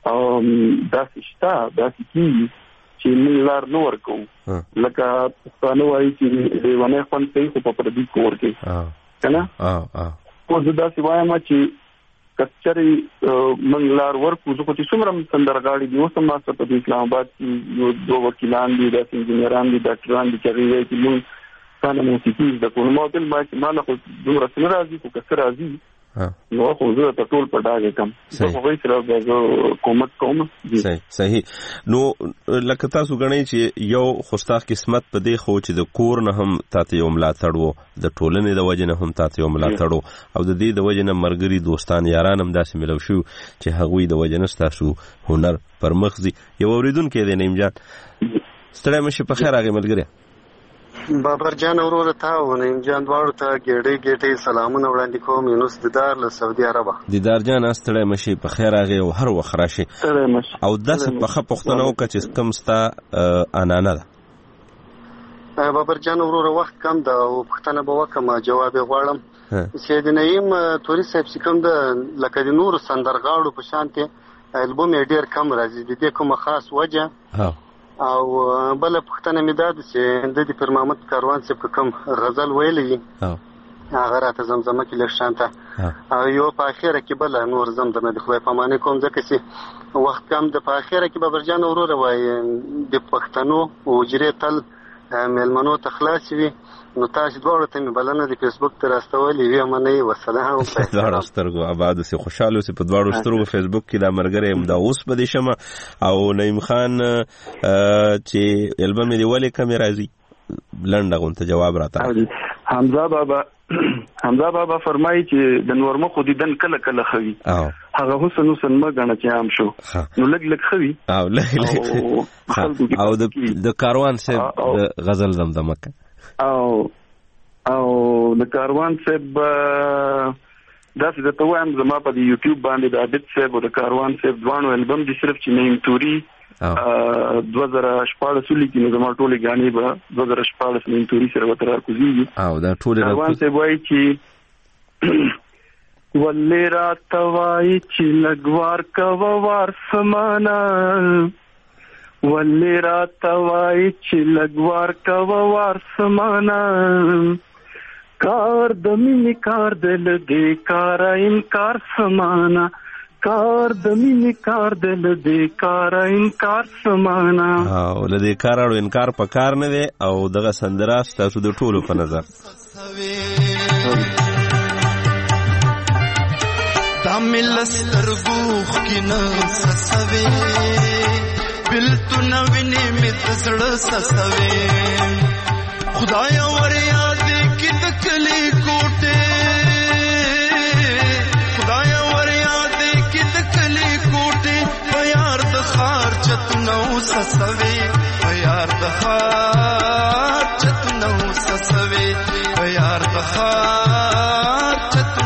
داسې شته، داسې کېږي چې موږ لار نه ورکوو. لکه پښتانه وایي چې لیونی خوند کوي خو په پردي کور کې، که نه؟ خو زه داسې وایم چې که چېرې موږ لار ورکوو، زه خو چې څومره سندرغاړي دي، اوس هم ما سره په اسلام آباد کې یو دوه وکیلان دي، داسې انجینران دي، ډاکټران دي چې هغوی وایي چې موږ تا نه موسیقي زده کړو. نو ما ورته ویل چې ما نه خو دومره څه نه راځي، خو که څه راځي نو خو زه ته ټول په ډاګه کم، زه خو هغوی سره به زه کومک کوم. صحیح صحیح. نو لکه تاسو ګڼئ چې یو خو ستاسو قسمت په دې خو چې د کور نه هم تاته یو ملاتړ و، د ټولنې د وجې نه هم تاته یو ملاتړ و، او د دې د وجې نه ملګري دوستان یاران هم داسې ملو شو چې هغوی د وجې نه ستاسو هنر پر مخ ځي. یو اورېدونکی دی نعیم جان. ستړی مه شې، په خیر راغی ملګری. بابر جان وروره تا او نعیم جان دواړو ته ګېډۍ ګېډۍ سلامونه وړاندې کوم. یونس دیدار له سعودي عربه. دیدار جان ستړی مه شې، په خیر راغی او هر وخت راشې. او داسې پخه پوښتنه وکړه چې کوم ستا انانه ده؟ بابر جان وروره وخت کم ده او پوښتنه به وکړم، جواب یې غواړم چې د نعیم توري صاحب چې کوم ده، لکه د نورو سندرغاړو په شانتې البوم یې ډېر کم راځي، د دې کومه خاص وجه؟ او بله پوښتنه مې دا ده چې د دې پیر محمد کاروان صاحب که کوم غزل ویلی وي هغه راته زمزمه کې لږ شانته، او یو په اخره کې بله نور زم درنه د خدای پاماني کوم، ځکه چې وخت کم ده. په اخره کې بابر جان وروره وایي د پښتنو حجرې تل میلمنو ته خلاصې وي. نو تاسو دواړو ته مې بلنه د فیسبوک ته راستولې وي، منئ وسلام. دواړو سترګو آباد اوسې، خوشحاله اوسې په دواړو سترګو. فیسبوک کې دا ملګری یم، دا اوس به دې شمه. او نعیم خان چې البم یې ولې کمې راځي، لنډه غونته جواب راته. حمزه بابا حمزه بابا فرمایي چې د نورمه خو دیدن کله کله خوي، هغه حسن حسن ما غنه چې عام شو، نو لګ لګ خوي او لګ لګ. او د کاروان صاحب د غزل زمزمه او او د کاروان صاحب داسې درته وایم، زما په د یوټیوب باندې د عابد صاحب او د کاروان صاحب دواړو البم دي، صرف چې نعیم توري دوه زره شپاړس ولیکي، نو زما ټولې ګانې به دوه زره شپاړس نعیم توري سره ورته راکوزېږي. او دا ټولې کاروان صاحب وایي چې ولې راته وایي چې لږ وار کوه وار سمانه، ولې راته وایي چې لږ وار کوه وار سمانه، کار د مینې کار د له دې کاره انکار سمانه، کار د مینې کار د له دې کاره انکار سمانه. او له دې کار اړو انکار په کار نه دی. او دغه سندره ستاسو د ټولو په نظر دا مل سترګوخ کې نه سسوي، بلتونه وینې مې ته زړه سسوي، خدایا ور یاد کې د کلي کوټې، خدایا ور یاد کې د کلي کوټې، په یار د خار چتنو سسوي، په یار د خار چتنو سسوي، په یار د خار چتنو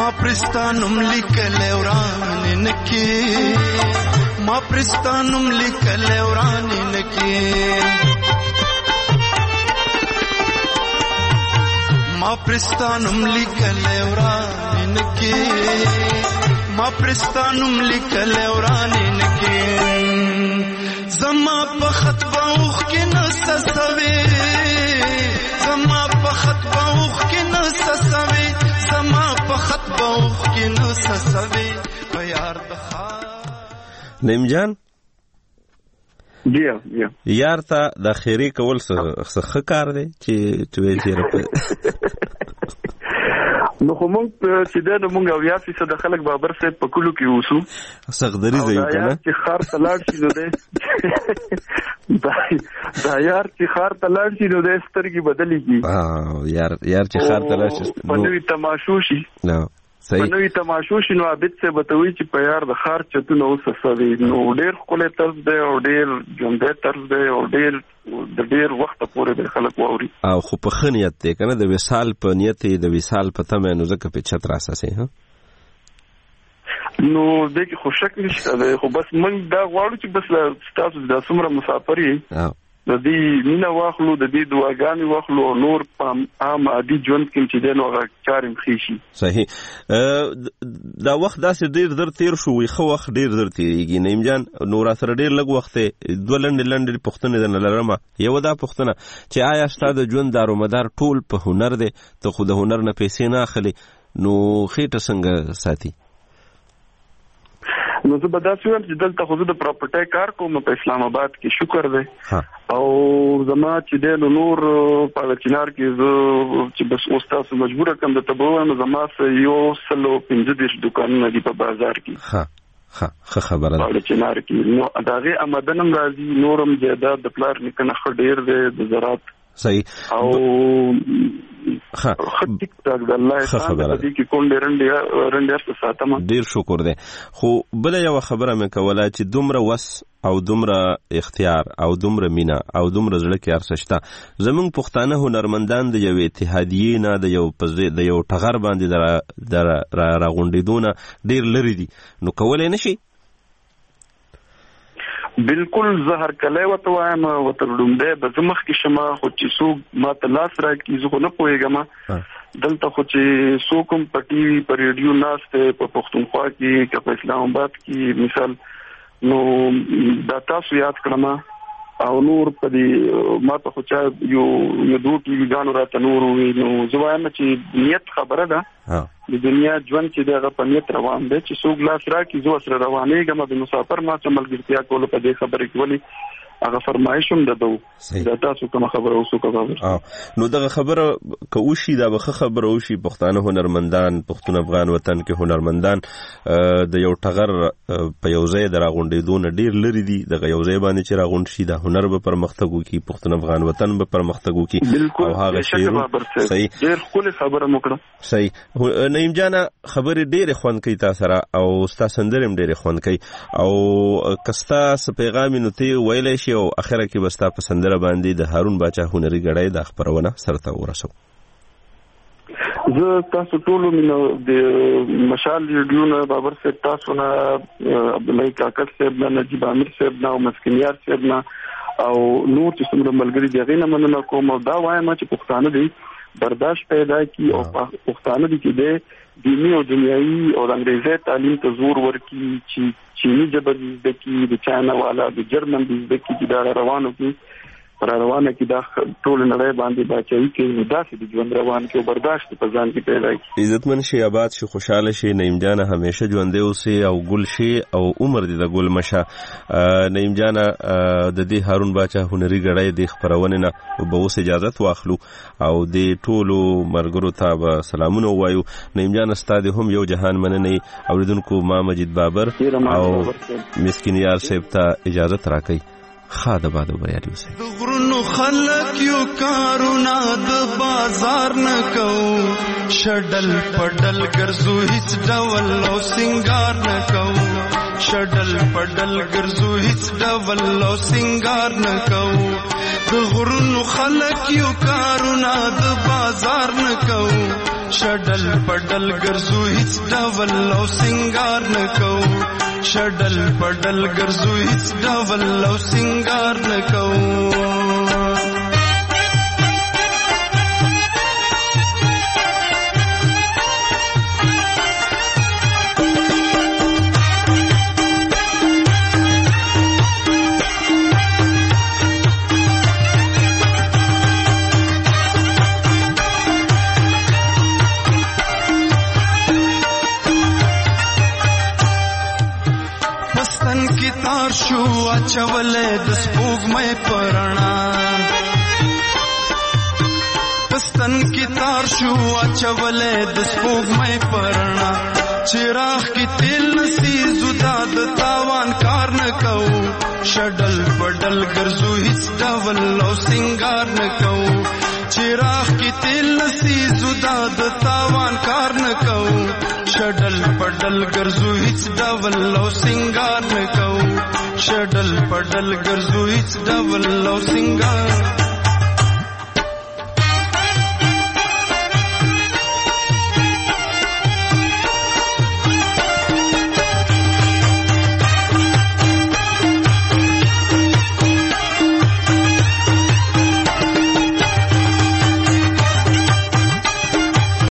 ما پرستانم لیکل وران نکی ما پرستانم لیکل وران نکی ما پرستانم لیکل وران نکی ما پرستانم لیکل وران نکی زما په خط باوخ کې نسسوي زما په خط باوخ کې نسسوي زما په خط باوخ کې نسسوي په یار د نیم جان جی جی یار ته د خیری کول څه ښه کار دی چې توې چیرې نو خو مونږ چې دا نو مونږ او یا فیصد خلک بابر صاحب په کلو کې اوسو سغدري ځای کنه چې خار تلاړ شي نو ده دا یار چې خار تلاړ شي نو ده سترګي بدلی کی اه یار یار چې خار تلاړ شي نو نوې تماشو شي نو صحیح نوې تماشو شي نو عابد سے بتوي چې په یار د خار چتو نو وسسوي نو ډېر خپل طرز دی او ډېر جوندې طرز دی او ډېر د ډېر وخت پورې د خلک واوري او خو په خنیت دی کنه د وصال په نیت د وصال په تمه نو زکه په چت راسه ها نو دغه خو شک نشته خو بس موږ دا غواړو چې بس تاسو د څومره مسافرې د دې مینا واخلو د دې دعاګانې واخلو نور په عام عادي ژوند کې چې دنو غاړم خيشي صحیح دا وخت داسې ډیر در تیر شو وي خو وخت ډیر در تیریږي نیم جان نور سره ډیر لږ وخت دوه لنډ لنډ پښتنه د لرمه یو دا پښتنه چې آیا ستاسو ژوند دارومدار ټول په هنر دی ته خو د هنر نه پیسې نه اخلي نو خېټه څنګه ساتي نو زه به دا سویم چې دلته خو زه د پراپرټۍ کار کوم په اسلام آباد کې شکر دی او زما چې دی نو نور په چنار کې زه چې بس اوس تاسو مجبوره کړم د تبوم زما یو سلو پنځه دېرش دوکانونه دي په بازار کې ها ها ښه خبره ده په چنار کې نو دغه آمدنم راځي نورم جیداد د پلار نکنه خډیر دی د زراعت صحیح او ها ټیک ټاک د الله تعالی دې کې کوم ډیرنډ رنډر ساتم ډیر شکر دی خو بل یو خبره مې کوله چې دومره وس او دومره اختیار او دومره مینا او دومره زړه کې ارسشته زمونږ پښتانه هنرمندان د یو اتحادیې نه د یو د یو ټغر باندې د راغونډېدونه ډیر لري دي نو کولای نشي بالکل زهر کله وته وایم وته لومده به زمخ کې شمه خو چې سو ما تلاس را کې زه نه پوهیږم دلته خو چې سو کوم پټي پر ریډیو ناشته په پښتونخوا کې که په اسلام آباد کې مثال نو دا تاسو یاد کړم او نور په دې ما ته خو چا یو یو دوه ټي وی غانو راته نور نو زه وایم چې نیت خبره ده د دنیا ژوند چې دغه په نیت روان دی چې څوک لاس راکړي زه سره روانېږم د مسافر ما څه ملګرتیا کول په دې خبرې کې ولې هغه فرمایشم ددو دا تاسو کوم خبره اوسو کوم نو دغه خبره کوشي دا به خبره وشي پښتانه هنرمندان پښتون افغان وطن کې هنرمندان د یو ټغر په یو ځای دراغونډېدون ډیر لري دي دغه یو ځای باندې چې راغونډ شي دا هنر به پرمختګ وکړي پښتون افغان وطن به پرمختګ وکړي او هغه شی صحیح ډیر خپل خبره مکړه صحیح نیم جانا خبره ډیره خوند کوي تاسو را او تاسو سندرم ډیره خوند کوي او کستا پیغام نو ته ویلې او اخره کې بستا پسندره باندې د هارون باچا هنري غړای د خبرونه سرته ورسو زه تاسو ټول مینه د مشال ریډیو بابر صاحب تاسو نه عبد الله کاکر صاحب نه نجیب امیر صاحب نه او مسکینیار صاحب نه او نور چې څومره ملګری دی غینه مننه کوم دا وایم چې پښتانه دي برداشت پیدا کی او پښتانه دي چې د دینی او دنیوي او انګریزي تعلیم ته زور ورکړي چې چینی جبر د کی د چاینا والا د جرمن د کی د روانو کې پر روانه کې دا ټول نړۍ باندې باچوي کې داسې د ژوند روان کې برداشت په ځان کې پیدا کی عزتمن شي آباد شي خوشاله شي نیم جان همیشه ژوندې اوسي او ګل شي او عمر دې د ګل مشه نیم جان د دې هارون باچا هنري غړای د خبرونه نه به اوس اجازه واخلو او د ټولو مرګرو ته سلامونه وایو نیم جان استاد هم یو جهان مننه اوریدونکو ما مجید بابر او مسکینیار صاحب ته اجازه راکړي خاده باده بریالي اوسئ د غرونو خلک یو کارونه د بازار نه کو شډل پډل ګرځو هیڅ ډول او سنگار نه کو شډل پډل ګرځو هیڅ ډول او سنگار نه کو د غرونو خلک یو کارونه د بازار نه کو شډل پډل ګرځو هیڅ ډول او سنگار نکو شډل پډل ګرځو هیڅ ډول او سنگار نکو شو اچولې د سپوږمۍ پرانا پستن کی تار شو اچولې د سپوږمۍ پرانا چراغ کی تیل نسی زدا د تاوان کار نه کو شډل پډل ګرځو هیڅ ډول او سنگار نه کو چراغ کی تیل نسی زدا د تاوان کار نه کو شډل پډل ګرځو هیڅ ډول او سنگار نه کو شډل پډل ګرځو هیڅ ډول او سنگار